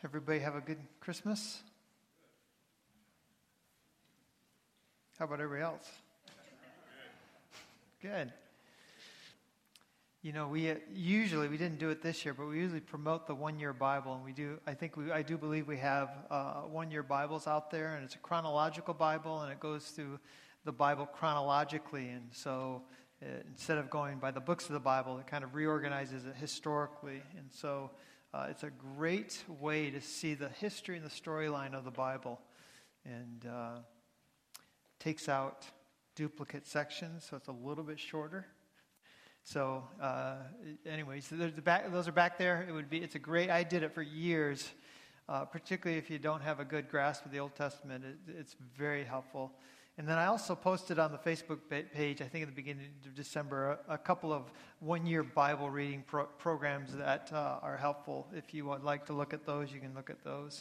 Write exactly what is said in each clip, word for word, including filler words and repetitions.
Everybody have a good Christmas? How about everybody else? Good. You know, we uh, usually, we didn't do it this year, but we usually promote the one-year Bible, and we do, I think we, I do believe we have uh, one-year Bibles out there, and it's a chronological Bible, and it goes through the Bible chronologically, and so uh, instead of going by the books of the Bible, it kind of reorganizes it historically, and so uh, it's a great way to see the history and the storyline of the Bible, and uh, takes out duplicate sections, so it's a little bit shorter. So, uh, anyways, so there's the back, those are back there. It would be. It's a great. I did it for years, uh, particularly if you don't have a good grasp of the Old Testament. It, it's very helpful. And then I also posted on the Facebook page, I think at the beginning of December, a, a couple of one-year Bible reading pro- programs that uh, are helpful. If you would like to look at those, you can look at those.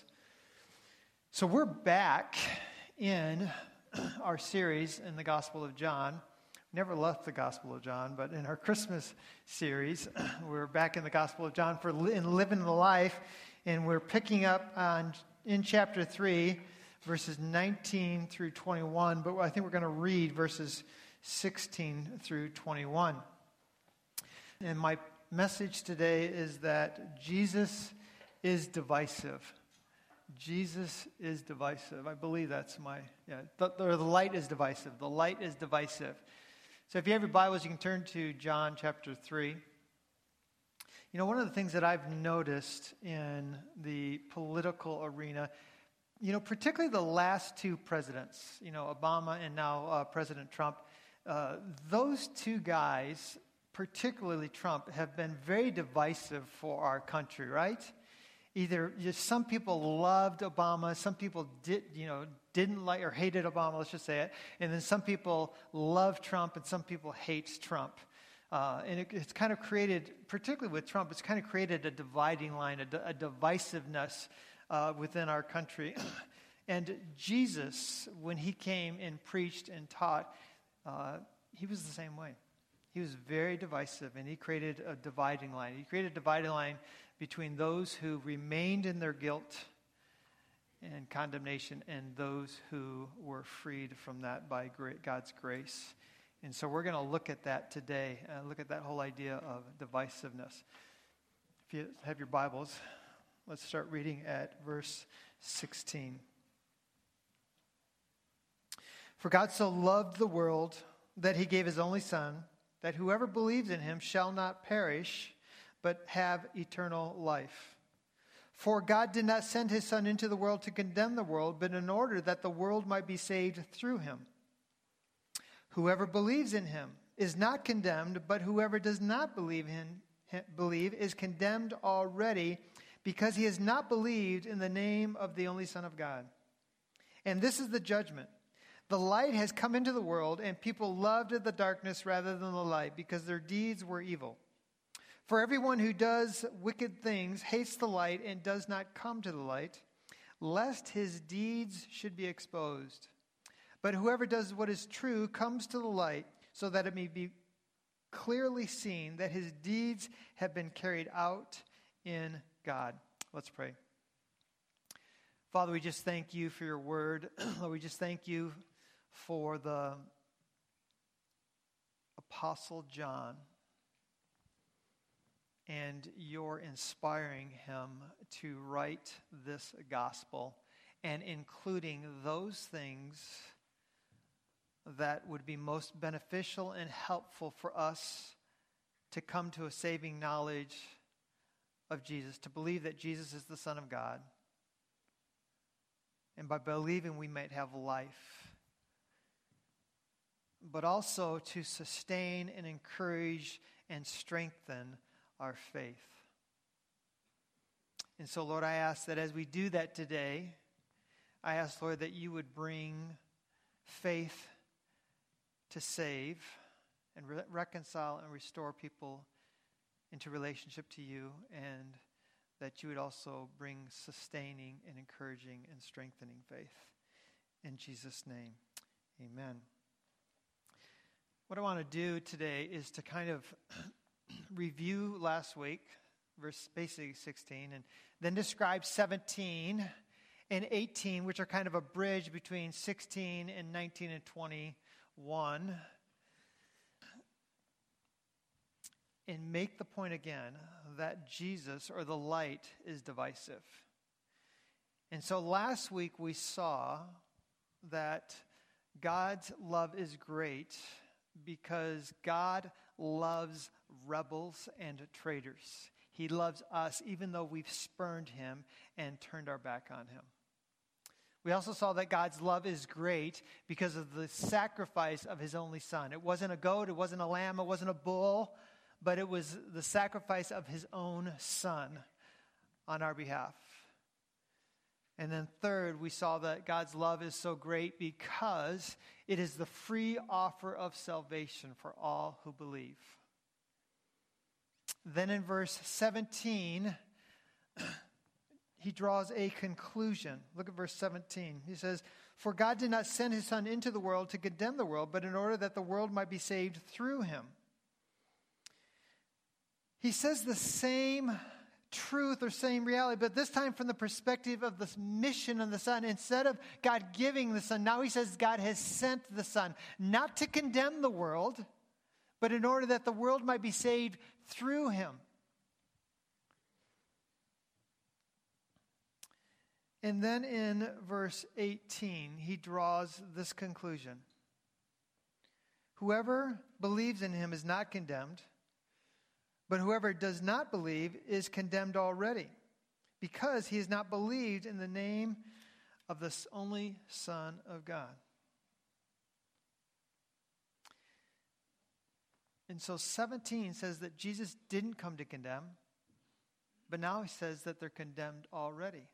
So we're back in our series in the Gospel of John. Never left the Gospel of John, but in our Christmas series, we're back in the Gospel of John for li- in Living the Life, and we're picking up on in chapter three, verses nineteen through twenty-one, but I think we're going to read verses sixteen through twenty-one. And my message today is that Jesus is divisive. Jesus is divisive. I believe that's my, yeah, the, the, the light is divisive. The light is divisive. So if you have your Bibles, you can turn to John chapter three. You know, one of the things that I've noticed in the political arena, you know, particularly the last two presidents, you know, Obama and now uh, President Trump, uh, those two guys, particularly Trump, have been very divisive for our country, right? Either just some people loved Obama, some people did, you know, didn't like or hated Obama, let's just say it, and then some people love Trump and some people hate Trump. Uh, and it, it's kind of created, particularly with Trump, it's kind of created a dividing line, a, a divisiveness uh, within our country. And Jesus, when he came and preached and taught, uh, he was the same way. He was very divisive, and he created a dividing line. He created a dividing line between those who remained in their guilt and condemnation and those who were freed from that by God's grace. And so we're going to look at that today, uh, look at that whole idea of divisiveness. If you have your Bibles, let's start reading at verse sixteen. For God so loved the world that he gave his only Son, that whoever believes in him shall not perish, but have eternal life. For God did not send his Son into the world to condemn the world, but in order that the world might be saved through him. Whoever believes in him is not condemned, but whoever does not believe in believe is condemned already, because he has not believed in the name of the only Son of God. And this is the judgment. The light has come into the world, and people loved the darkness rather than the light, because their deeds were evil. For everyone who does wicked things hates the light and does not come to the light, lest his deeds should be exposed. But whoever does what is true comes to the light, so that it may be clearly seen that his deeds have been carried out in God. Let's pray. Father, we just thank you for your word. Lord, we just thank you for the Apostle John and you're inspiring him to write this gospel, and including those things that would be most beneficial and helpful for us to come to a saving knowledge of Jesus, to believe that Jesus is the Son of God. And by believing, we might have life. But also to sustain and encourage and strengthen our faith. And so, Lord, I ask that as we do that today, I ask, Lord, that you would bring faith to save and re- reconcile and restore people into relationship to you, and that you would also bring sustaining and encouraging and strengthening faith. In Jesus' name, amen. What I want to do today is to kind of review last week, verse basically sixteen, and then describes seventeen and eighteen, which are kind of a bridge between sixteen and nineteen and twenty-one. And make the point again that Jesus, or the light, is divisive. And so last week we saw that God's love is great because God loves rebels and traitors. He loves us even though we've spurned him and turned our back on him. We also saw that God's love is great because of the sacrifice of his only son. It wasn't a goat, it wasn't a lamb, it wasn't a bull, but it was the sacrifice of his own son on our behalf. And then third, we saw that God's love is so great because it is the free offer of salvation for all who believe. Then in verse seventeen, he draws a conclusion. Look at verse seventeen. He says, "For God did not send his Son into the world to condemn the world, but in order that the world might be saved through him." He says the same truth or same reality, but this time from the perspective of the mission of the Son. Instead of God giving the Son, now he says God has sent the Son, not to condemn the world, but in order that the world might be saved through him. And then in verse eighteen, he draws this conclusion. "Whoever believes in him is not condemned, but whoever does not believe is condemned already, because he has not believed in the name of the only Son of God." And so seventeen says that Jesus didn't come to condemn, but now he says that they're condemned already.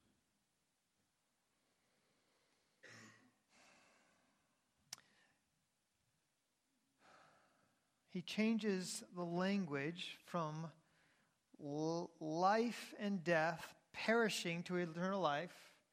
He changes the language from l- life and death, perishing to eternal life,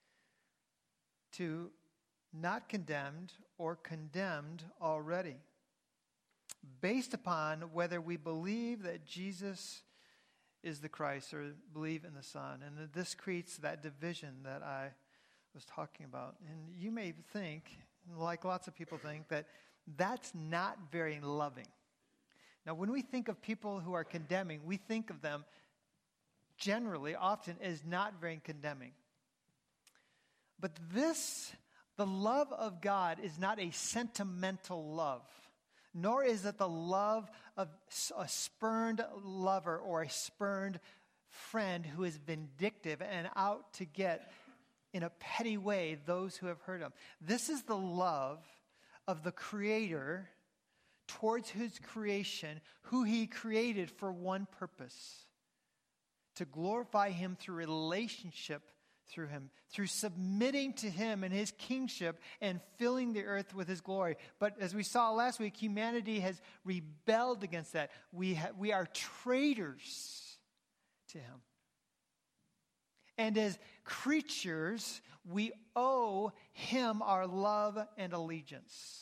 to not condemned or condemned already, based upon whether we believe that Jesus is the Christ or believe in the Son. And that this creates that division that I was talking about. And you may think, like lots of people think, that that's not very loving. Now, when we think of people who are condemning, we think of them generally, often, as not very condemning. But this, the love of God, is not a sentimental love, nor is it the love of a spurned lover or a spurned friend who is vindictive and out to get, in a petty way, those who have hurt him. This is the love of the Creator towards his creation, who he created for one purpose: to glorify him through relationship through him, through submitting to him and his kingship and filling the earth with his glory. But as we saw last week, humanity has rebelled against that. We ha- we are traitors to him. And as creatures, we owe him our love and allegiance.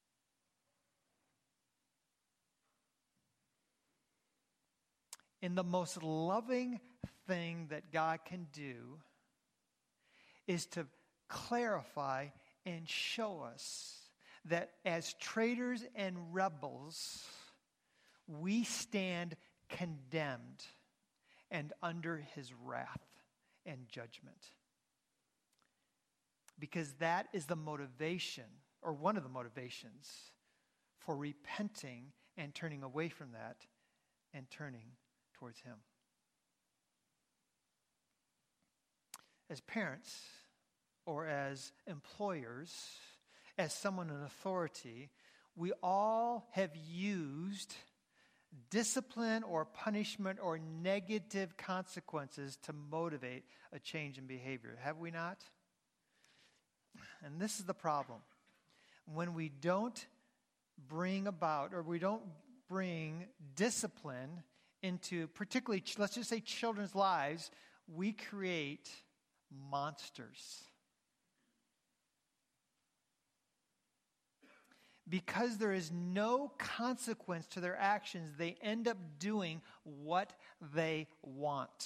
And the most loving thing that God can do is to clarify and show us that as traitors and rebels, we stand condemned and under his wrath and judgment. Because that is the motivation, or one of the motivations, for repenting and turning away from that and turning towards him. As parents, or as employers, as someone in authority, we all have used discipline or punishment or negative consequences to motivate a change in behavior. Have we not? And this is the problem. When we don't bring about, or we don't bring discipline into particularly, let's just say, children's lives, we create monsters. because there is no consequence to their actions, they end up doing what they want.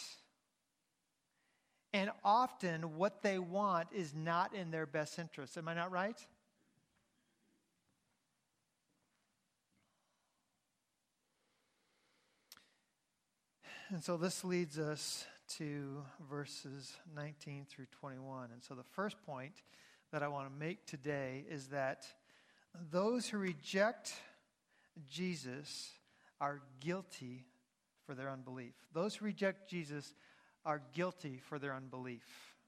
And often what they want is not in their best interest. Am I not right? And so this leads us to verses nineteen through twenty-one. And so the first point that I want to make today is that those who reject Jesus are guilty for their unbelief. Those who reject Jesus are guilty for their unbelief.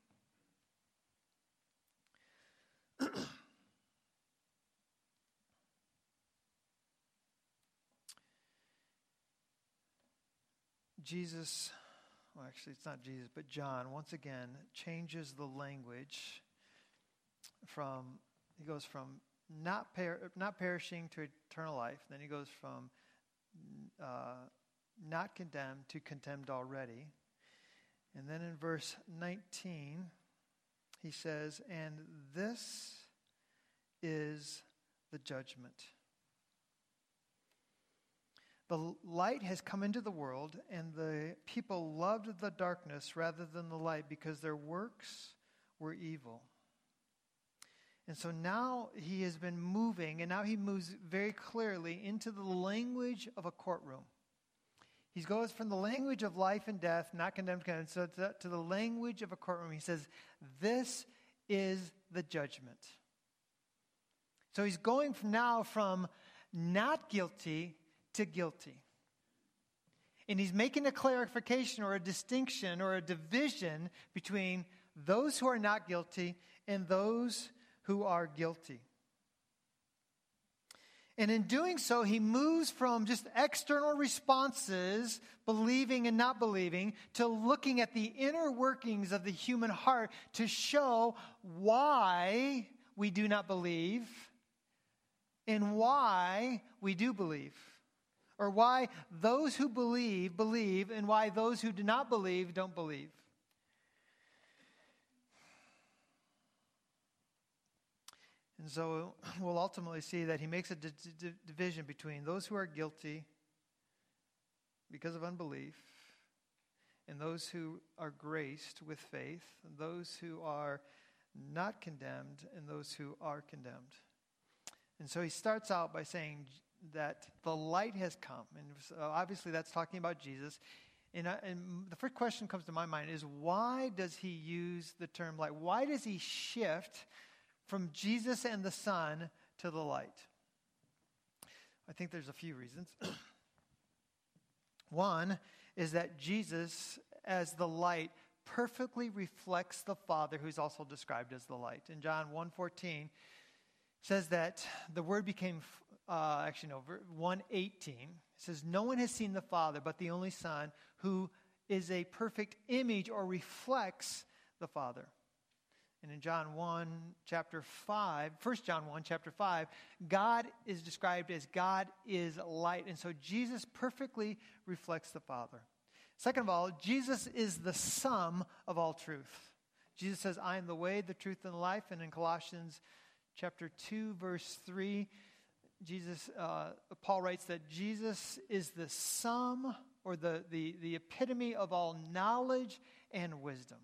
Jesus, well, actually, it's not Jesus, but John, once again, changes the language from, he goes from not per, not perishing to eternal life. Then he goes from uh, not condemned to condemned already. And then in verse nineteen, he says, and this is the judgment. The light has come into the world, and the people loved the darkness rather than the light because their works were evil. And so now he has been moving, and now he moves very clearly into the language of a courtroom. He goes from the language of life and death, not condemned, condemned, so to, to the language of a courtroom. He says, this is the judgment. So he's going from now from not guilty to guilty. And he's making a clarification or a distinction or a division between those who are not guilty and those who are guilty. And in doing so, he moves from just external responses, believing and not believing, to looking at the inner workings of the human heart to show why we do not believe and why we do believe. Or why those who believe, believe, and why those who do not believe, don't believe. And so we'll ultimately see that he makes a d- d- division between those who are guilty because of unbelief and those who are graced with faith, and those who are not condemned and those who are condemned. And so he starts out by saying that the light has come. And obviously that's talking about Jesus. And, uh, and the first question comes to my mind is, why does he use the term light? Why does he shift from Jesus and the Son to the light? I think there's a few reasons. One is that Jesus, as the light, perfectly reflects the Father, who's also described as the light. In John one fourteen, says that the Word became, uh, actually no, one eighteen, says, no one has seen the Father but the only Son, who is a perfect image or reflects the Father. And in John one, chapter five, First John one, chapter five, God is described as God is light. And so Jesus perfectly reflects the Father. Second of all, Jesus is the sum of all truth. Jesus says, I am the way, the truth, and the life. And in Colossians chapter two, verse three, Jesus, uh, Paul writes that Jesus is the sum or the, the, the epitome of all knowledge and wisdom.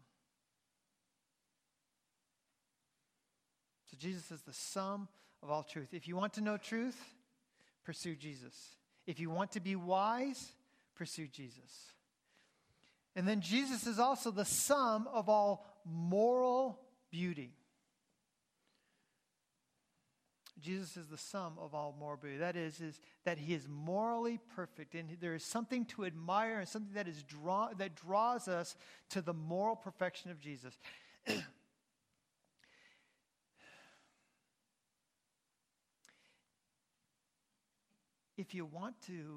So Jesus is the sum of all truth. If you want to know truth, pursue Jesus. If you want to be wise, pursue Jesus. And then Jesus is also the sum of all moral beauty. Jesus is the sum of all moral beauty. That is, is that he is morally perfect, and there is something to admire and something that is draw that draws us to the moral perfection of Jesus. If you want to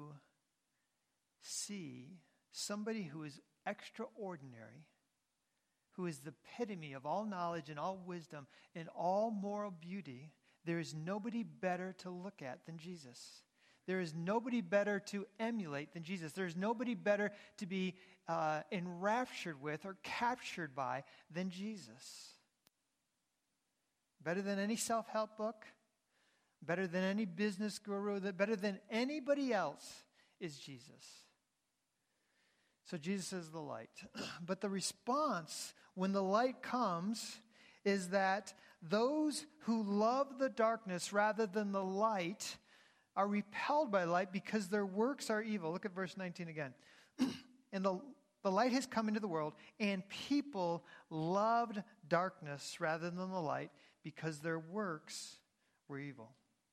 see somebody who is extraordinary, who is the epitome of all knowledge and all wisdom and all moral beauty, there is nobody better to look at than Jesus. There is nobody better to emulate than Jesus. There is nobody better to be uh, enraptured with or captured by than Jesus. Better than any self-help book, better than any business guru, that better than anybody else is Jesus. So Jesus is the light. But the response when the light comes is that those who love the darkness rather than the light are repelled by light because their works are evil. Look at verse nineteen again. And the, the light has come into the world, and people loved darkness rather than the light because their works were evil.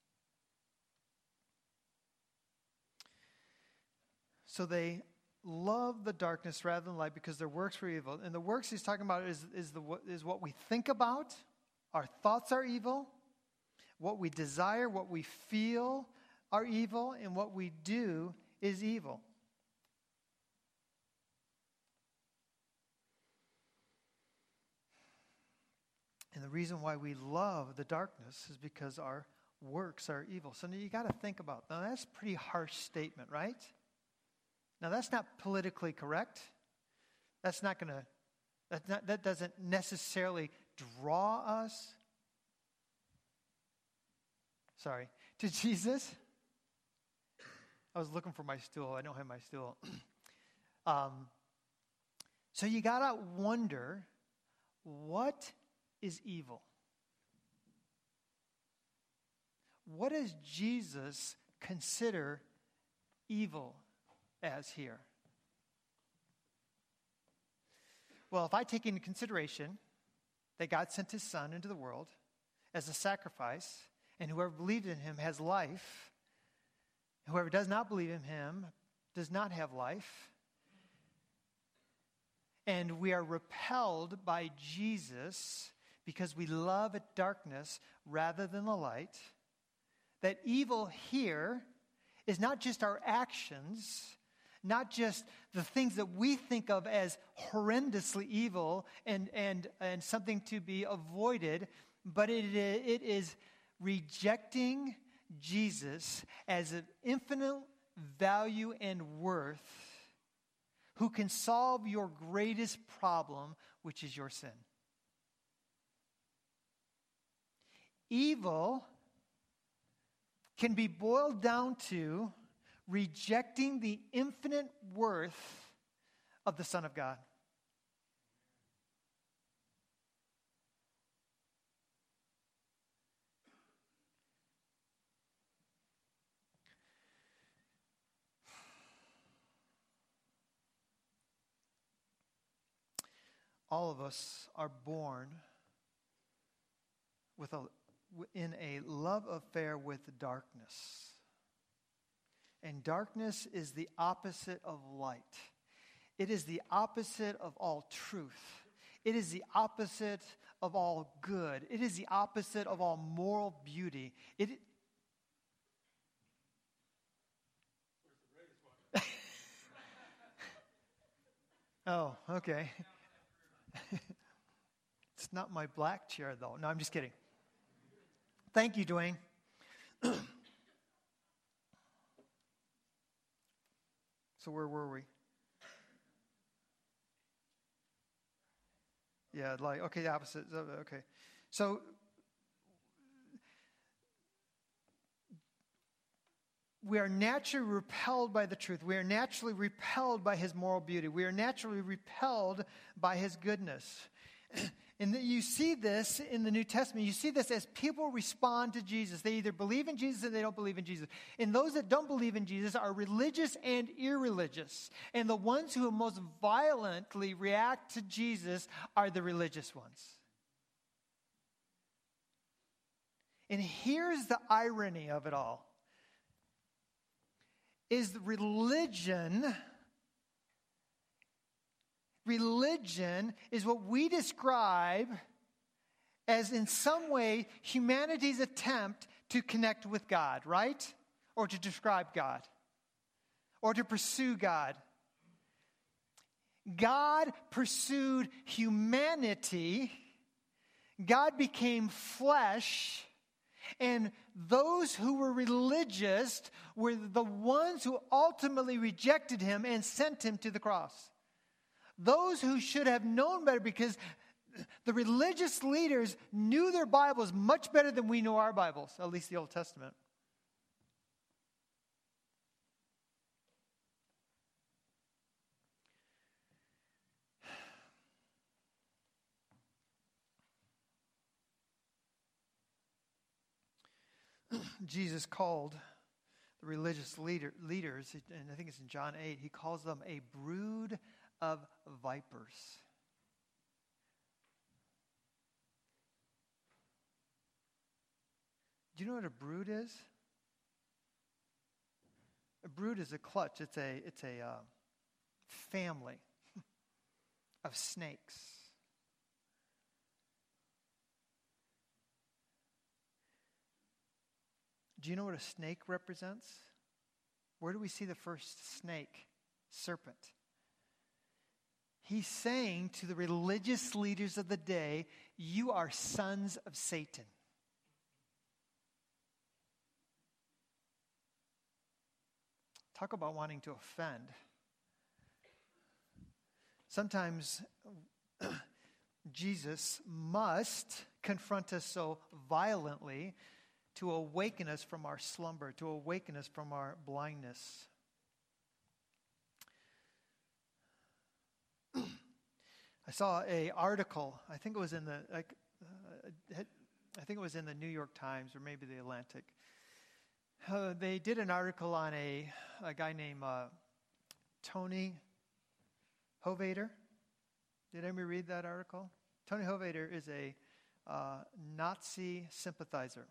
So they love the darkness rather than light because their works were evil. And the works he's talking about is, is, the, is what we think about. Our thoughts are evil. What we desire, what we feel are evil. And what we do is evil. And the reason why we love the darkness is because our works are evil. So now you got to think about, now that's a pretty harsh statement, right? Now, that's not politically correct. That's not going to, that's not, that doesn't necessarily draw us, sorry, to Jesus. I was looking for my stool. I don't have my stool. um, so you got to wonder, what is evil? What does Jesus consider evil as here? Well, if I take into consideration that God sent his Son into the world as a sacrifice, and whoever believed in him has life, whoever does not believe in him does not have life, and we are repelled by Jesus because we love darkness rather than the light, that evil here is not just our actions, not just the things that we think of as horrendously evil and, and, and something to be avoided, but it, it is rejecting Jesus as of infinite value and worth, who can solve your greatest problem, which is your sin. Evil can be boiled down to rejecting the infinite worth of the Son of God. All of us are born with a, in a love affair with darkness. And darkness is the opposite of light. It is the opposite of all truth. It is the opposite of all good. It is the opposite of all moral beauty. It. Oh, okay. It's not my black chair, though. No, I'm just kidding. Thank you, Dwayne. So where were we? Yeah, like, okay, the opposite. Okay. So we are naturally repelled by the truth. We are naturally repelled by his moral beauty. We are naturally repelled by his goodness. And you see this in the New Testament. You see this as people respond to Jesus. They either believe in Jesus or they don't believe in Jesus. And those that don't believe in Jesus are religious and irreligious. And the ones who most violently react to Jesus are the religious ones. And here's the irony of it all. Is religion... Religion is what we describe as, in some way, humanity's attempt to connect with God, right? Or to describe God. Or to pursue God. God pursued humanity. God became flesh. And those who were religious were the ones who ultimately rejected him and sent him to the cross. Those who should have known better, because the religious leaders knew their Bibles much better than we know our Bibles, at least the Old Testament. Jesus called the religious leader, leaders, and I think it's in John eight, he calls them a brood of vipers. Do you know what a brood is? A brood is a clutch. It's a, it's a uh, family of snakes. Do you know what a snake represents? Where do we see the first snake? Serpent. He's saying to the religious leaders of the day, you are sons of Satan. Talk about wanting to offend. Sometimes Jesus must confront us so violently to awaken us from our slumber, to awaken us from our blindness. I saw an article, I think it was in the, like, uh, I think it was in the New York Times or maybe the Atlantic. Uh, they did an article on a, a guy named uh, Tony Hovater. Did anybody read that article? Tony Hovater is a uh, Nazi sympathizer.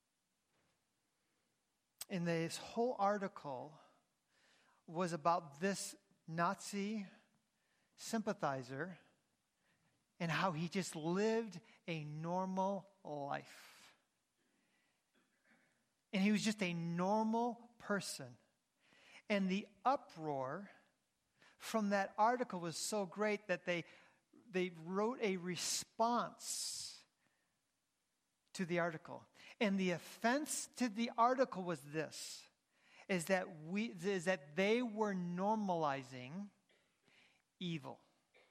And this whole article was about this Nazi sympathizer and how he just lived a normal life. And he was just a normal person. And the uproar from that article was so great that they, they wrote a response to the article. And the offense to the article was this, is that we is that they were normalizing evil.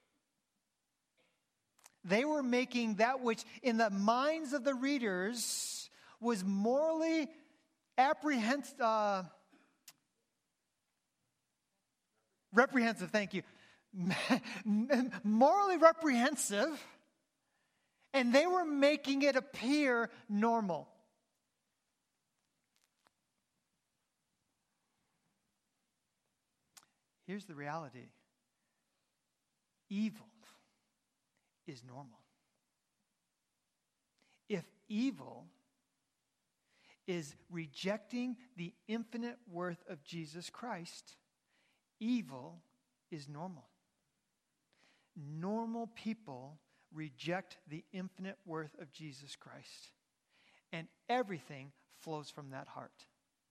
They were making that which in the minds of the readers was morally apprehensive, uh, reprehensive, thank you, morally reprehensive, and they were making it appear normal. Here's the reality. Evil is normal. If evil is rejecting the infinite worth of Jesus Christ, evil is normal. Normal people reject the infinite worth of Jesus Christ, and everything flows from that heart.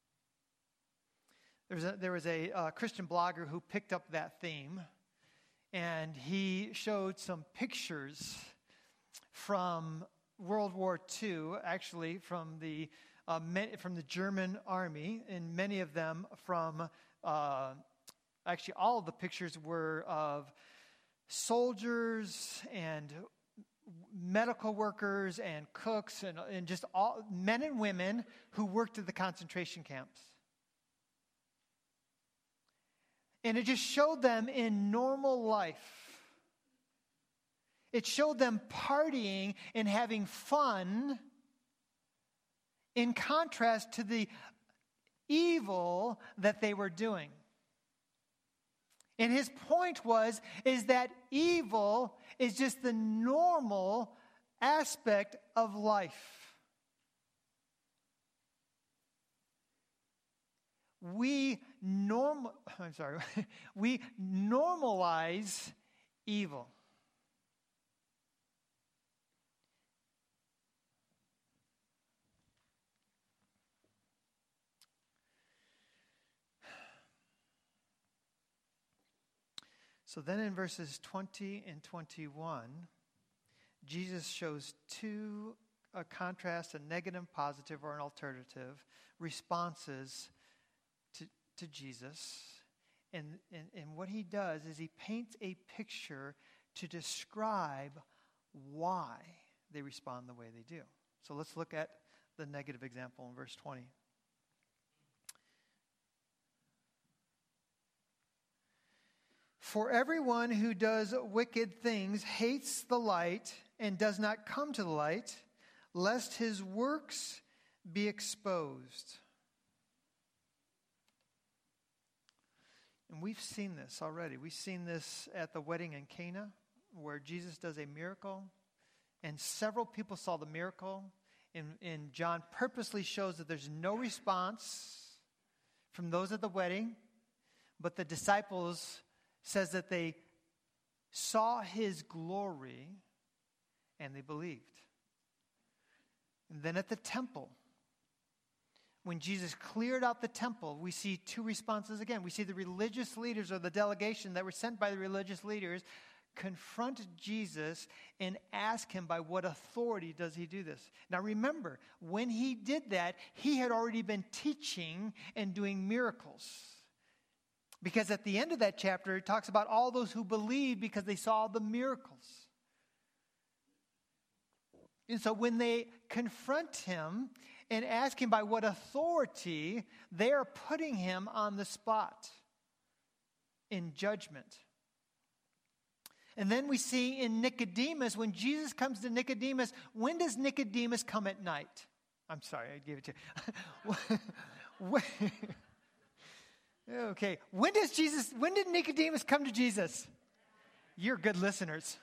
There was a, there was a uh, Christian blogger who picked up that theme, and he showed some pictures from World War Two, actually from the uh, from the German army, and many of them from, uh, actually all of the pictures were of soldiers and medical workers and cooks and, and just all men and women who worked at the concentration camps. And it just showed them in normal life. It showed them partying and having fun in contrast to the evil that they were doing. And his point was, is that evil is just the normal aspect of life. We norm I'm sorry. we normalize evil. So then in verses twenty and twenty-one, Jesus shows two a contrast, a negative, positive, or an alternative responses to, to Jesus. And, and, and what he does is he paints a picture to describe why they respond the way they do. So let's look at the negative example in verse twenty. For everyone who does wicked things hates the light and does not come to the light, lest his works be exposed. And we've seen this already. We've seen this at the wedding in Cana, where Jesus does a miracle, and several people saw the miracle. And, and John purposely shows that there's no response from those at the wedding, but the disciples says that they saw his glory and they believed. And then at the temple, when Jesus cleared out the temple, we see two responses again. We see the religious leaders, or the delegation that were sent by the religious leaders, confront Jesus and ask him, by what authority does he do this? Now remember, when he did that, he had already been teaching and doing miracles. Because at the end of that chapter, it talks about all those who believed because they saw the miracles. And so when they confront him and ask him by what authority, they are putting him on the spot in judgment. And then we see in Nicodemus, when Jesus comes to Nicodemus, when does Nicodemus come at night? I'm sorry, I gave it to you. Okay, when does Jesus, when did Nicodemus come to Jesus? You're good listeners.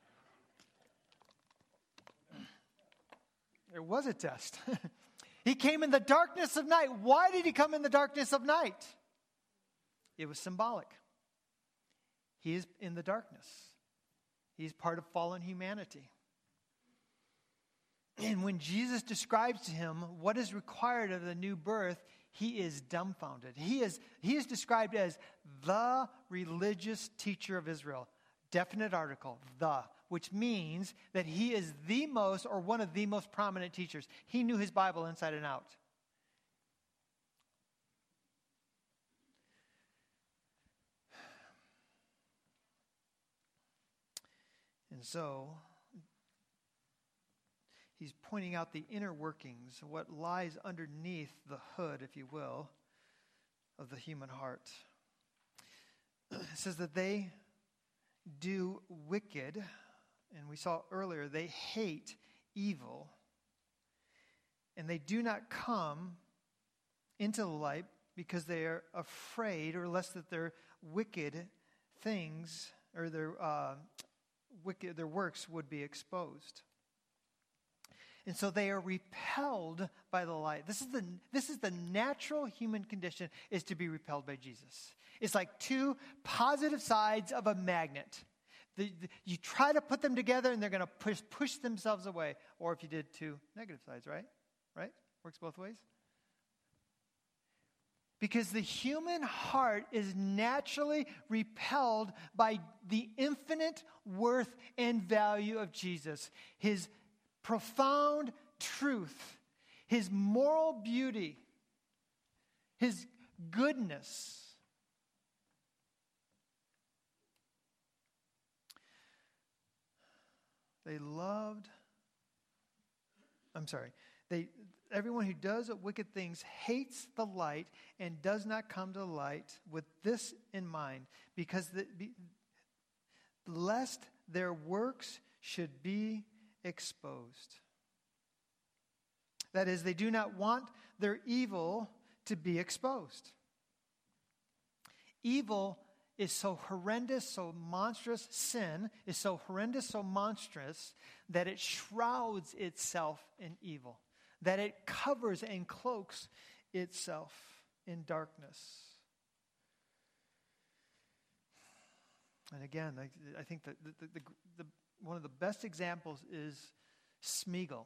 There was a test. He came in the darkness of night. Why did he come in the darkness of night? It was symbolic. He is in the darkness. He's part of fallen humanity. And when Jesus describes to him what is required of the new birth, he is dumbfounded. He is, he is described as the religious teacher of Israel. Definite article, the, which means that he is the most, or one of the most prominent teachers. He knew his Bible inside and out. And so, he's pointing out the inner workings, what lies underneath the hood, if you will, of the human heart. It says that they do wicked, and we saw earlier, they hate evil, and they do not come into the light because they are afraid, or lest that their wicked things, or their uh, wicked, their works would be exposed. And so they are repelled by the light. This is the, this is the natural human condition, is to be repelled by Jesus. It's like two positive sides of a magnet. The, the, you try to put them together and they're going to push, push themselves away. Or if you did two negative sides, right? Right? Works both ways. Because the human heart is naturally repelled by the infinite worth and value of Jesus. His profound truth, his moral beauty, his goodness. They loved, I'm sorry, they everyone who does wicked things hates the light and does not come to the light with this in mind, because the, be, lest their works should be exposed. That is, they do not want their evil to be exposed. Evil is so horrendous, so monstrous. Sin is so horrendous, so monstrous, that it shrouds itself in evil, that it covers and cloaks itself in darkness. And again, I, I think that the, the, the, the, one of the best examples is Smeagol.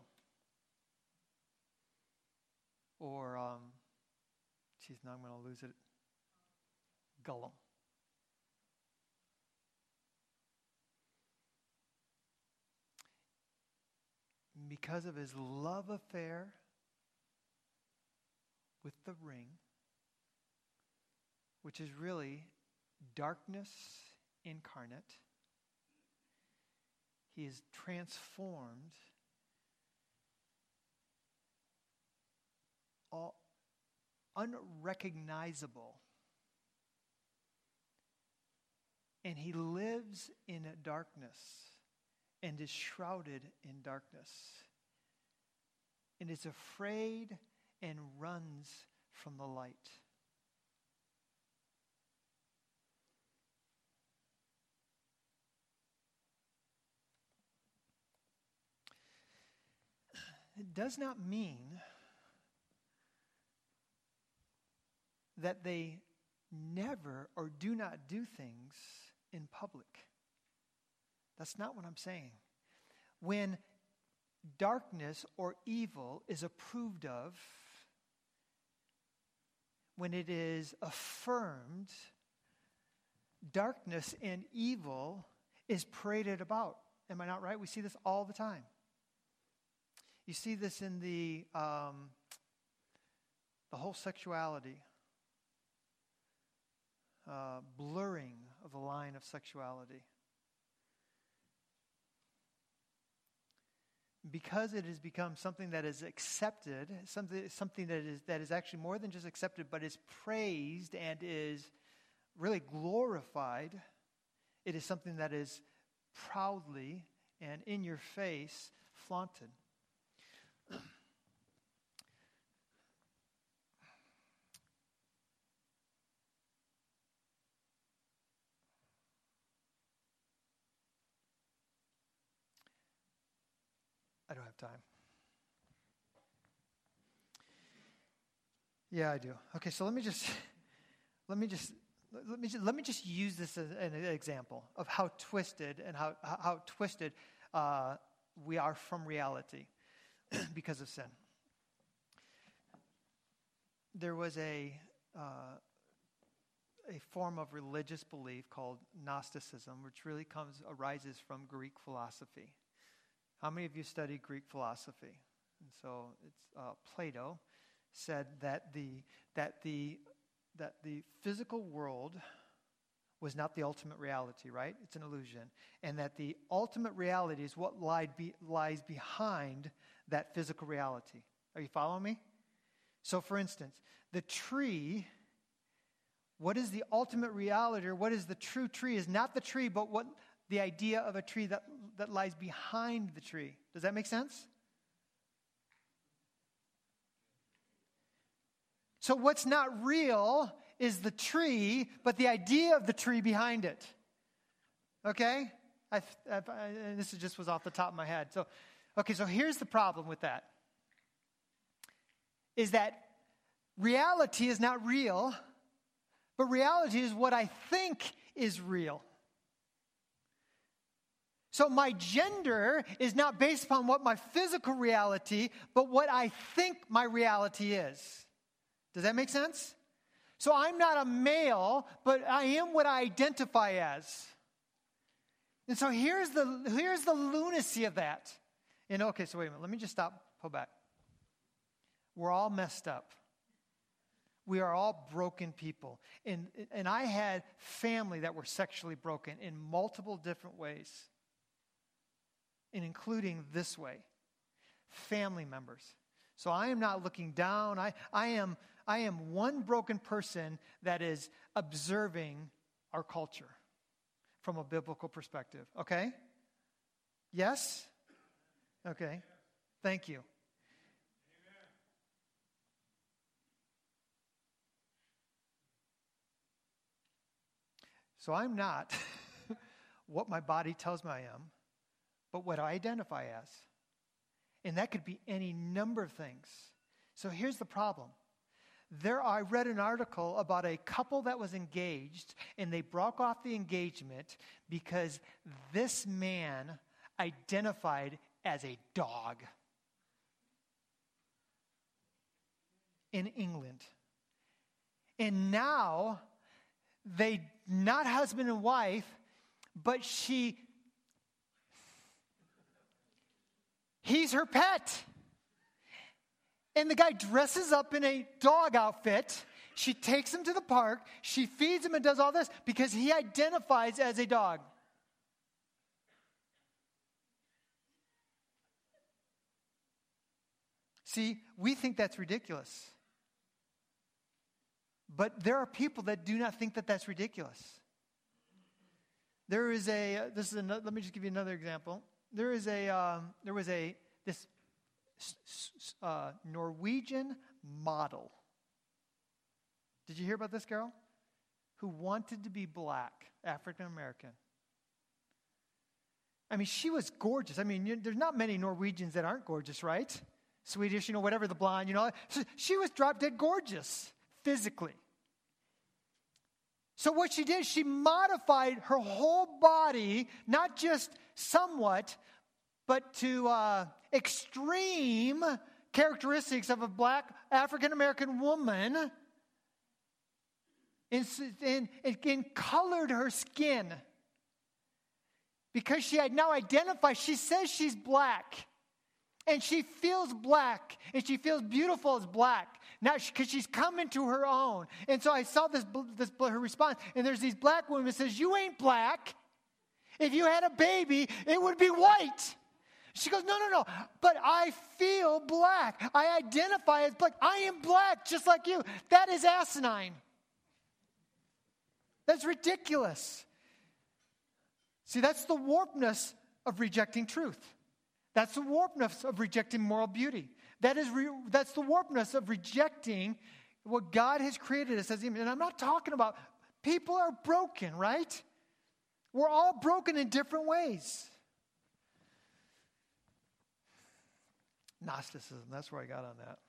Or, um, geez, now I'm going to lose it. Gollum. Because of his love affair with the ring, which is really darkness incarnate, He is transformed, all unrecognizable. And he lives in darkness and is shrouded in darkness and is afraid and runs from the light. It does not mean that they never or do not do things in public. That's not what I'm saying. When darkness or evil is approved of, when it is affirmed, darkness and evil is paraded about. Am I not right? We see this all the time. You see this in the um, the whole sexuality, uh, blurring of the line of sexuality. Because it has become something that is accepted, something something that is that is actually more than just accepted, but is praised and is really glorified. It is something that is proudly and in your face flaunted. I don't have time. Yeah, I do. Okay, so let me just let me just let me just, let me just use this as an example of how twisted and how how, how twisted uh, we are from reality because of sin. There was a uh, a form of religious belief called Gnosticism, which really comes arises from Greek philosophy. How many of you study Greek philosophy? And so it's uh, Plato said that the that the that the physical world was not the ultimate reality, right? It's an illusion, and that the ultimate reality is what lied be, lies behind that physical reality. Are you following me? So, for instance, the tree. What is the ultimate reality, or what is the true tree? Is not the tree, but what the idea of a tree that, that lies behind the tree. Does that make sense? So what's not real is the tree, but the idea of the tree behind it. Okay? I, I, I, this just was off the top of my head. So, okay, so here's the problem with that. Is that reality is not real, but reality is what I think is real. So my gender is not based upon what my physical reality, but what I think my reality is. Does that make sense? So I'm not a male, but I am what I identify as. And so here's the here's the lunacy of that. And okay, so wait a minute. Let me just stop, pull back. We're all messed up. We are all broken people. And, and I had family that were sexually broken in multiple different ways. And including this way. Family members. So I am not looking down. I, I am I am one broken person that is observing our culture from a biblical perspective. Okay? Yes? Okay. Thank you. So I'm not what my body tells me I am, but what I identify as. And that could be any number of things. So here's the problem. There, I read an article about a couple that was engaged, and they broke off the engagement because this man identified as a dog in England. And now, they, not husband and wife, but she, he's her pet. And the guy dresses up in a dog outfit. She takes him to the park. She feeds him and does all this because he identifies as a dog. See, we think that's ridiculous. But there are people that do not think that that's ridiculous. There is a, this is another, let me just give you another example. There is a, um, there was a, this uh, Norwegian model. Did you hear about this girl? Who wanted to be black, African American. I mean, she was gorgeous. I mean, you, there's not many Norwegians that aren't gorgeous, right? Swedish, you know, whatever, the blonde, you know. She, she was drop dead gorgeous, physically. So what she did, she modified her whole body, not just somewhat, but to uh, extreme characteristics of a black African-American woman, and, and, and colored her skin. Because she had now identified, she says she's black. And she feels black, and she feels beautiful as black. Now, because she's come into her own. And so I saw this, this her response, and there's these black women that says, you ain't black. If you had a baby, it would be white. She goes, no, no, no, but I feel black. I identify as black. I am black just like you. That is asinine. That's ridiculous. See, that's the warpness of rejecting truth. That's the warpness of rejecting moral beauty. That is, re- that's the warpness of rejecting what God has created us as image. And I'm not talking about, people are broken, right? We're all broken in different ways. Gnosticism, that's where I got on that.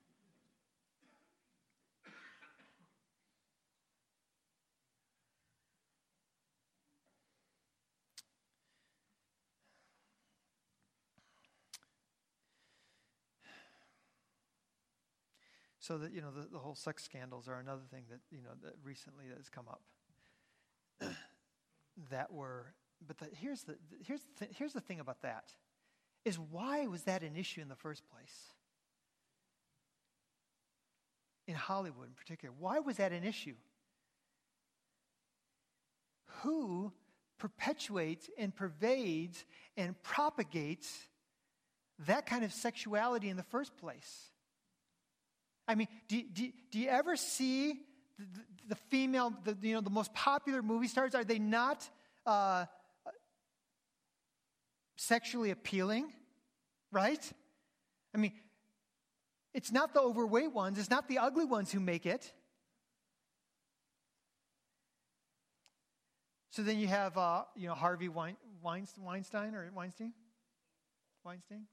So that, you know, the, the whole sex scandals are another thing that, you know, that recently that has come up. that were, but the, here's the here's the, here's the thing about that, is why was that an issue in the first place? In Hollywood in particular, why was that an issue? Who perpetuates and pervades and propagates that kind of sexuality in the first place? I mean, do, do, do you ever see the, the, the female, the, you know, the most popular movie stars? Are they not uh, sexually appealing, right? I mean, it's not the overweight ones. It's not the ugly ones who make it. So then you have, uh, you know, Harvey Wein, Weinstein or Weinstein? Weinstein?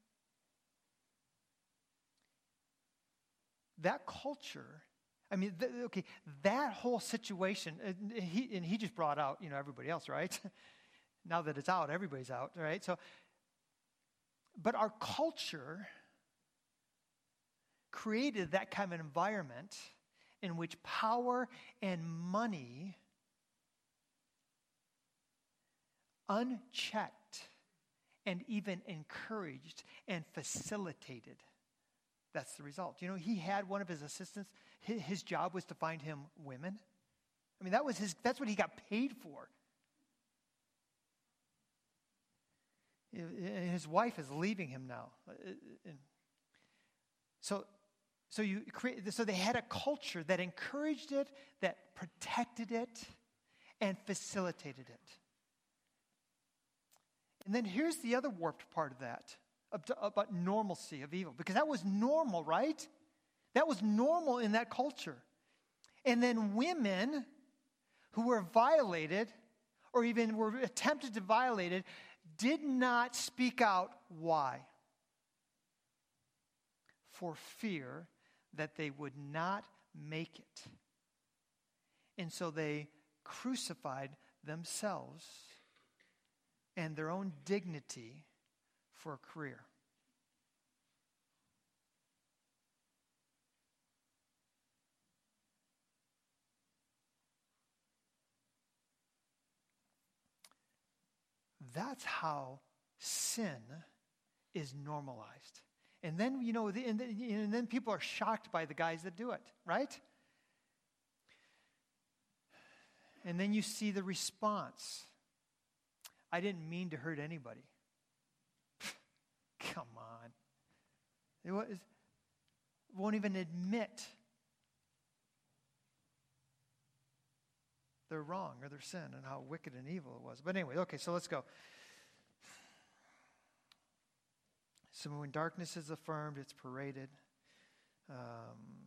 That culture, I mean, th- okay, that whole situation, and he, and he just brought out, you know, everybody else, right? Now that it's out, everybody's out, right? So, but our culture created that kind of environment in which power and money, unchecked and even encouraged and facilitated. That's the result. You know, he had one of his assistants, his, his job was to find him women. I mean, that was his, that's what he got paid for. And his wife is leaving him now. So, so you create, so they had a culture that encouraged it, that protected it, and facilitated it. And then here's the other warped part of that. About normalcy of evil, because that was normal, right? That was normal in that culture. And then women who were violated or even were attempted to violate it did not speak out. Why? For fear that they would not make it. And so they crucified themselves and their own dignity for a career. That's how sin is normalized. And then, you know, the, and, then, and then people are shocked by the guys that do it, right? And then you see the response. I didn't mean to hurt anybody. Come on. It was, won't even admit their wrong or their sin and how wicked and evil it was. But anyway, okay, so let's go. So when darkness is affirmed, it's paraded. Um,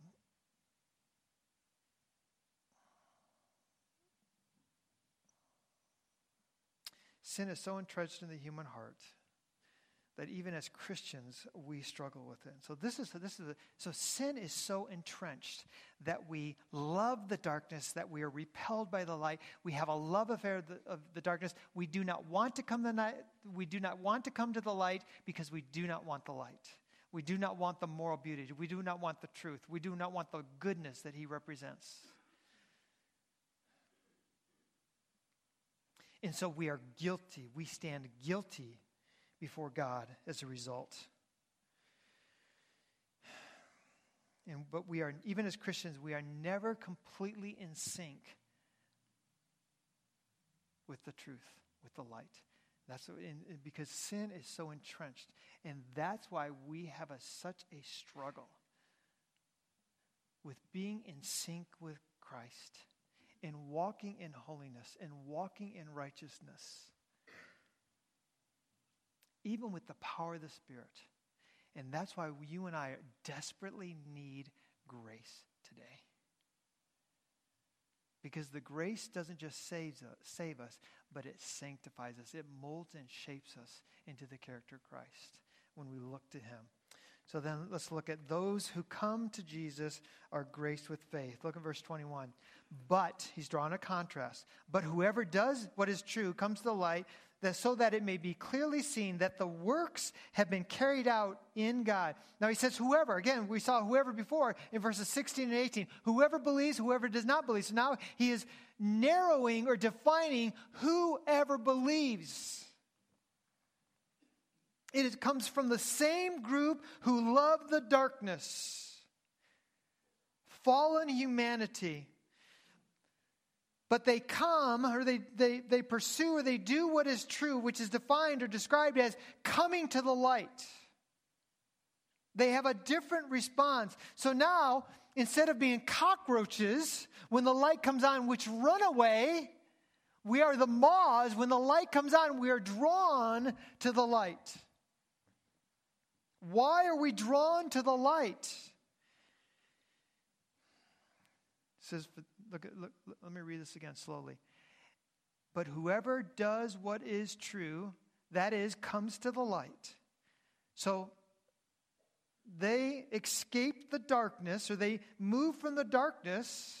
sin is so entrenched in the human heart that even as Christians, we struggle with it. So this is this is a, so sin is so entrenched that we love the darkness, that we are repelled by the light. We have a love affair of the, of the darkness. We do not want to come the night. We do not want to come to the light because we do not want the light. We do not want the moral beauty. We do not want the truth. We do not want the goodness that he represents. And so we are guilty. We stand guilty before God as a result. And but we are, even as Christians, we are never completely in sync with the truth, with the light. That's what, in, because sin is so entrenched, and that's why we have a, such a struggle with being in sync with Christ, and walking in holiness, and walking in righteousness, even with the power of the Spirit. And that's why you and I desperately need grace today. Because the grace doesn't just save us, save us, but it sanctifies us. It molds and shapes us into the character of Christ when we look to him. So then let's look at those who come to Jesus are graced with faith. Look at verse twenty-one. But, he's drawn a contrast, but whoever does what is true comes to the light, that so that it may be clearly seen that the works have been carried out in God. Now he says whoever. Again, we saw whoever before in verses sixteen and eighteen. Whoever believes, whoever does not believe. So now he is narrowing or defining whoever believes. It comes from the same group who love the darkness, fallen humanity. But they come, or they, they, they pursue, or they do what is true, which is defined or described as coming to the light. They have a different response. So now, instead of being cockroaches when the light comes on, which run away, we are the moths. When the light comes on, we are drawn to the light. Why are we drawn to the light? It says, look, look, let me read this again slowly. But whoever does what is true, that is, comes to the light. So they escape the darkness, or they move from the darkness.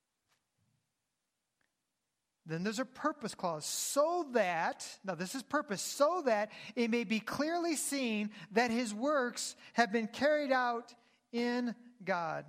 Then there's a purpose clause, so that, now this is purpose, so that it may be clearly seen that his works have been carried out in God.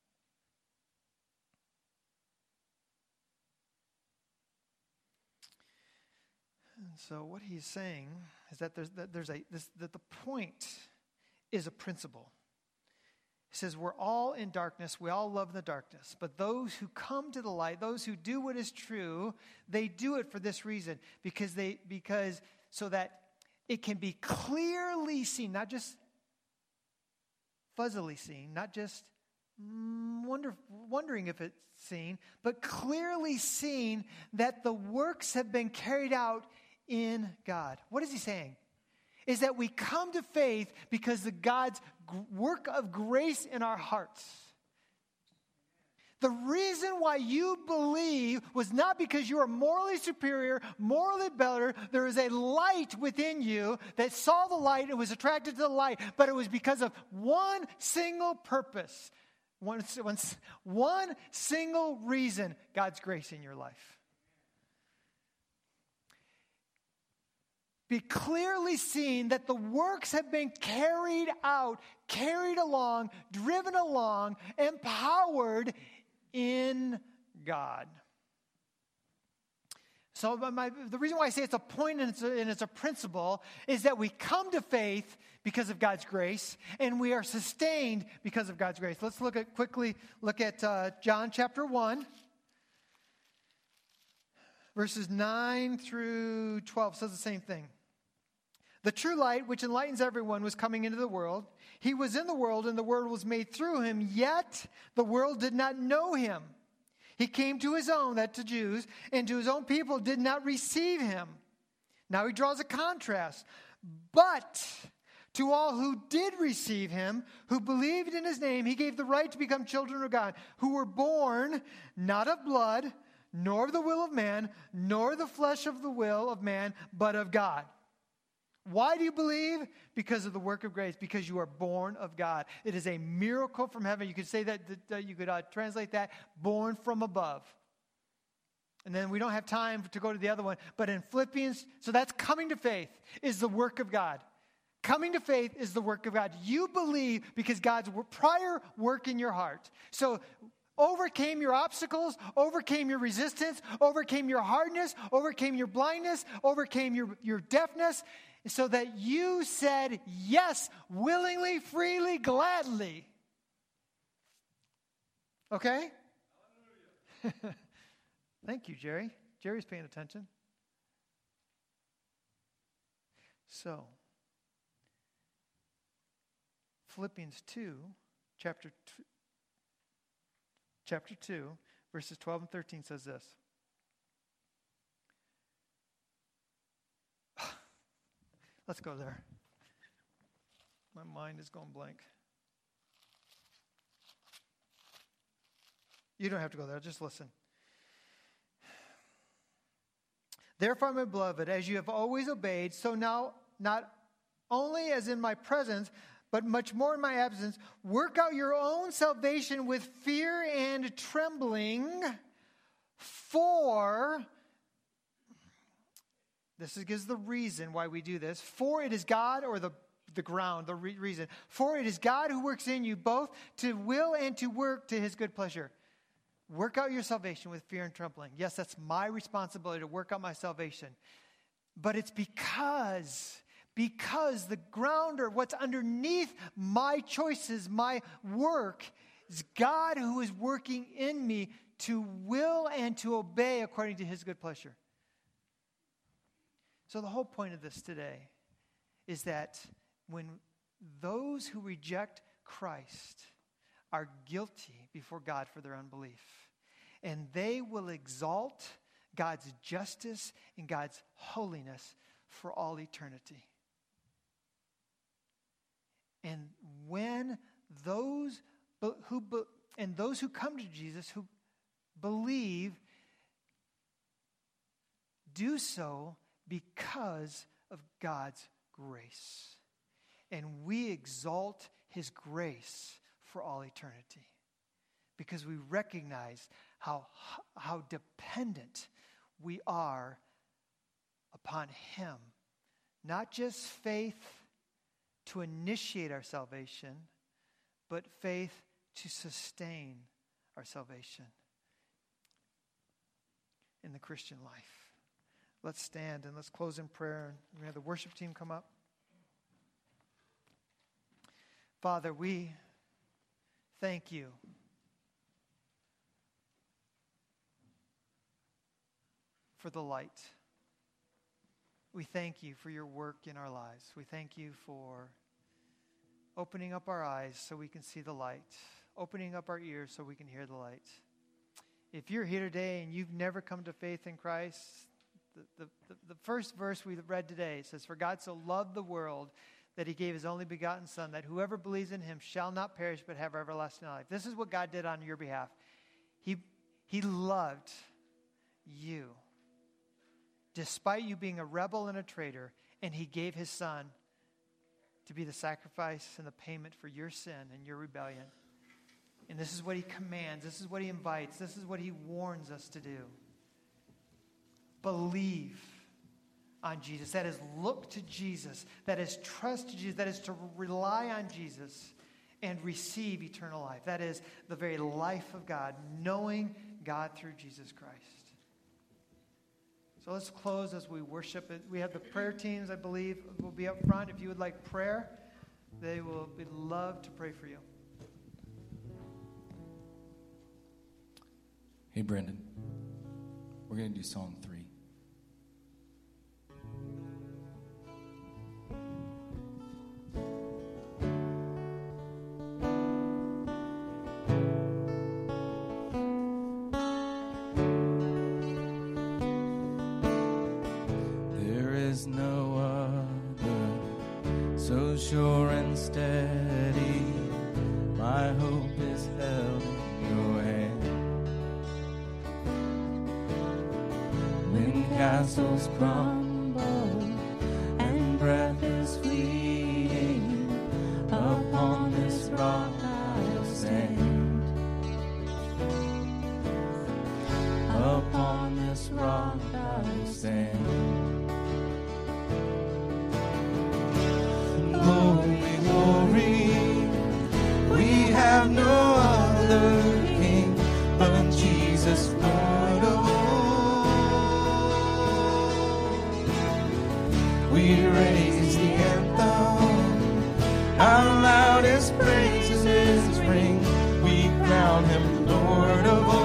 And so what he's saying is that there's, that there's a, this, that the point is a principle. He says we're all in darkness. We all love the darkness. But those who come to the light, those who do what is true, they do it for this reason. Because they because so that it can be clearly seen, not just fuzzily seen, not just wonder, wondering if it's seen, but clearly seen that the works have been carried out in God. What is he saying? Is that we come to faith because of God's work of grace in our hearts. The reason why you believe was not because you are morally superior, morally better. There is a light within you that saw the light and was attracted to the light, but it was because of one single purpose, one, one, one single reason: God's grace in your life. Be clearly seen that the works have been carried out, carried along, driven along, empowered in God. So my, the reason why I say it's a point and it's a, and it's a principle is that we come to faith because of God's grace, and we are sustained because of God's grace. Let's look at quickly look at uh, John chapter one. Verses nine through twelve says the same thing. The true light, which enlightens everyone, was coming into the world. He was in the world, and the world was made through him, yet the world did not know him. He came to his own, that to Jews, and to his own people did not receive him. Now he draws a contrast. But to all who did receive him, who believed in his name, he gave the right to become children of God, who were born not of blood, nor of the will of man, nor the flesh of the will of man, but of God. Why do you believe? Because of the work of grace, because you are born of God. It is a miracle from heaven. You could say that, that you could uh, translate that, born from above. And then we don't have time to go to the other one, but in Philippians, so that's coming to faith, is the work of God. Coming to faith is the work of God. You believe because God's prior work in your heart. So overcame your obstacles, overcame your resistance, overcame your hardness, overcame your blindness, overcame your, your deafness, so that you said yes, willingly, freely, gladly. Okay? Thank you, Jerry. Jerry's paying attention. So, Philippians two, chapter two, chapter two, verses twelve and thirteen says this. Let's go there. My mind is going blank. You don't have to go there. Just listen. Therefore, my beloved, as you have always obeyed, so now, not only as in my presence, but much more in my absence, work out your own salvation with fear and trembling, for... This gives the reason why we do this. For it is God, or the, the ground, the re- reason. For it is God who works in you both to will and to work to his good pleasure. Work out your salvation with fear and trembling. Yes, that's my responsibility to work out my salvation. But it's because, because the ground or what's underneath my choices, my work, is God who is working in me to will and to obey according to his good pleasure. So the whole point of this today is that when those who reject Christ are guilty before God for their unbelief, and they will exalt God's justice and God's holiness for all eternity. And when those who and those who come to Jesus, who believe, do so because of God's grace. And we exalt his grace for all eternity. Because we recognize how, how dependent we are upon him. Not just faith to initiate our salvation, but faith to sustain our salvation in the Christian life. Let's stand and let's close in prayer. We have the worship team come up. Father, we thank you for the light. We thank you for your work in our lives. We thank you for opening up our eyes so we can see the light, opening up our ears so we can hear the light. If you're here today and you've never come to faith in Christ, The, the, the first verse we read today says, for God so loved the world that he gave his only begotten Son, that whoever believes in him shall not perish but have everlasting life. This is what God did on your behalf. He, he loved you, despite you being a rebel and a traitor, and he gave his Son to be the sacrifice and the payment for your sin and your rebellion. And this is what he commands. This is what he invites. This is what he warns us to do. Believe on Jesus. That is look to Jesus. That is trust Jesus. That is to rely on Jesus and receive eternal life. That is the very life of God, knowing God through Jesus Christ. So let's close as we worship it. We have the prayer teams, I believe, will be up front. If you would like prayer, they will be love to pray for you. Hey, Brendan. We're going to do Psalm three. so sure and steady, my hope is held in your hand. When castles crumble and breath is fleeting, upon this rock I'll stand. Upon this rock I'll stand. Glory, glory, we have no other King but Jesus, Lord of all. We raise the anthem, our loudest praises ring. We crown him Lord of all.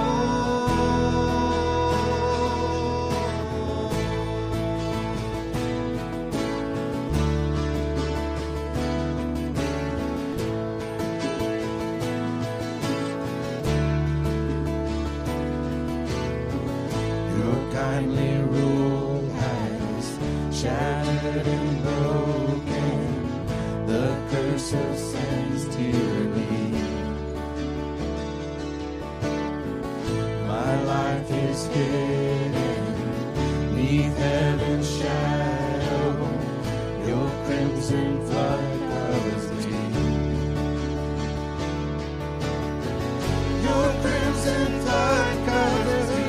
Kindly rule has shattered and broken the curse of sin's tyranny. My life is hidden neath heaven's shadow. Your crimson flood covers me. Your crimson flood covers me.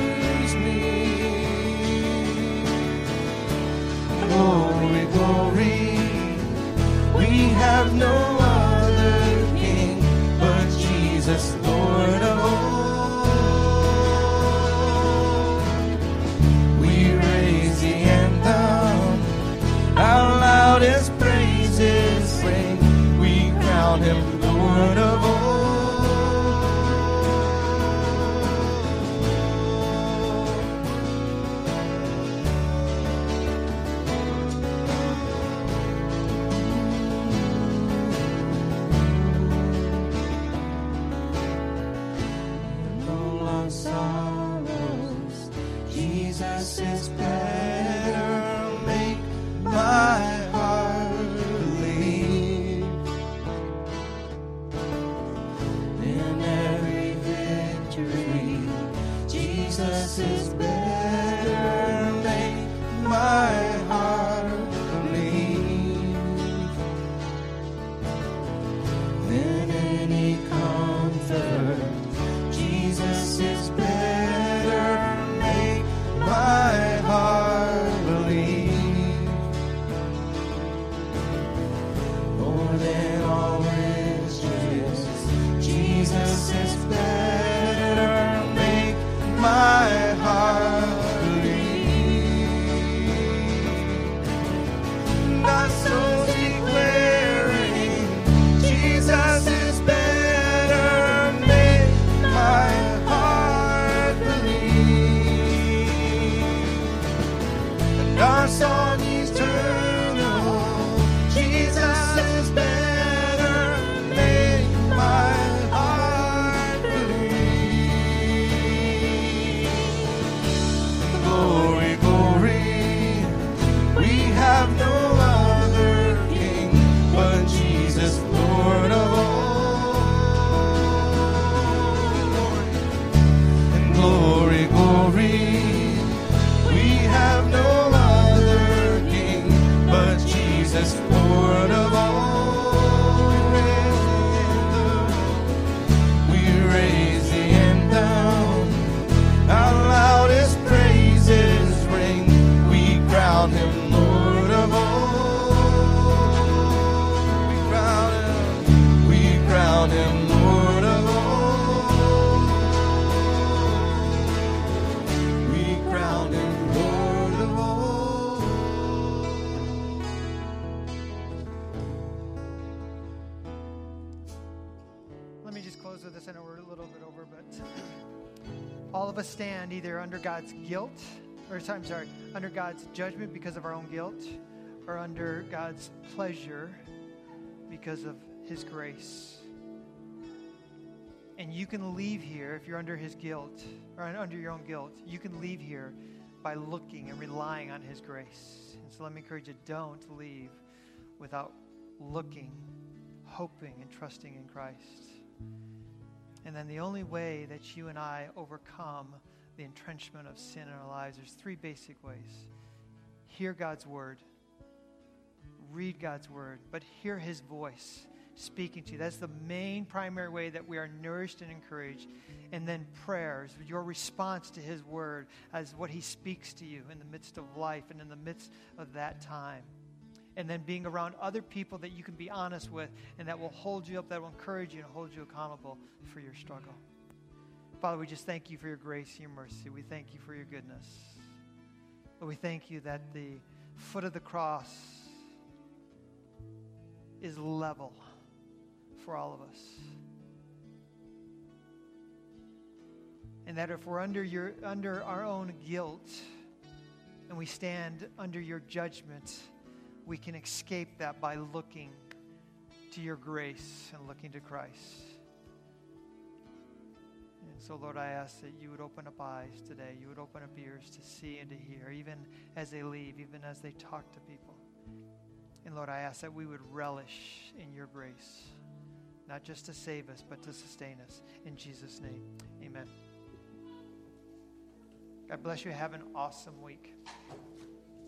Glory, glory, we have no other King but Jesus, Lord of all. We raise the anthem, our loudest praises sing. We crown him Lord of all. Sorrows, Jesus is better. Make my heart believe in every victory. Jesus is better. Make my heart believe in any comfort. Jesus is better, make my heart believe. More than all riches, Jesus is better, make my heart believe. My soul's declaring, Jesus is better. My heart believes, and our song eternal. Jesus is better. Make my heart believe. Glory, glory, we have no other King but Jesus, Lord of all. Glory, glory, we have no other King but Jesus, Lord of all. We raise the anthem, our loudest praises ring. We crown him Lord of all. We crown him, we crown him Lord of all. With this, I know we're a little bit over, but all of us stand either under God's guilt, or I'm sorry, under God's judgment because of our own guilt, or under God's pleasure because of his grace. And you can leave here, if you're under his guilt, or under your own guilt, you can leave here by looking and relying on his grace. And so let me encourage you, don't leave without looking, hoping, and trusting in Christ. And then the only way that you and I overcome the entrenchment of sin in our lives, there's three basic ways. Hear God's word. Read God's word, but hear his voice speaking to you. That's the main primary way that we are nourished and encouraged. And then prayers, your response to his word as what he speaks to you in the midst of life and in the midst of that time. And then being around other people that you can be honest with and that will hold you up, that will encourage you and hold you accountable for your struggle. Father, we just thank you for your grace and your mercy. We thank you for your goodness. Lord, we thank you that the foot of the cross is level for all of us. And that if we're under your under our own guilt and we stand under your judgment, we can escape that by looking to your grace and looking to Christ. And so, Lord, I ask that you would open up eyes today. You would open up ears to see and to hear, even as they leave, even as they talk to people. And Lord, I ask that we would relish in your grace, not just to save us, but to sustain us. In Jesus' name, amen. God bless you. Have an awesome week.